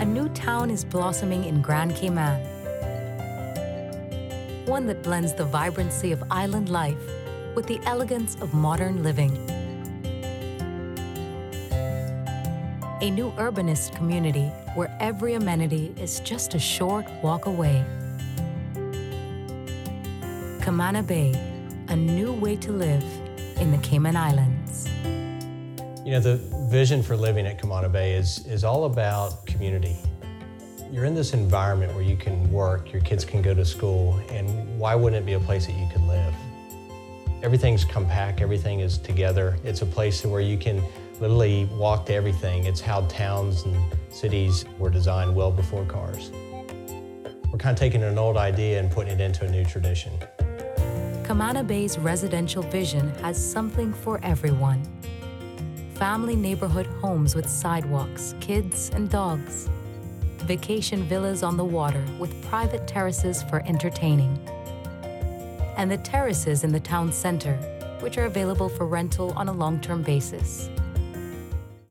a new town is blossoming in Grand Cayman. One that blends the vibrancy of island life with the elegance of modern living. A new urbanist community where every amenity is just a short walk away. Camana Bay, a new way to live in the Cayman Islands. You know, the vision for living at Camana Bay is all about community. You're in this environment where you can work, your kids can go to school, and why wouldn't it be a place that you could live? Everything's compact, everything is together. It's a place where you can literally walk to everything. It's how towns and cities were designed well before cars. We're kind of taking an old idea and putting it into a new tradition. Camana Bay's residential vision has something for everyone. Family neighborhood homes with sidewalks, kids and dogs. Vacation villas on the water with private terraces for entertaining. And the terraces in the town center, which are available for rental on a long-term basis.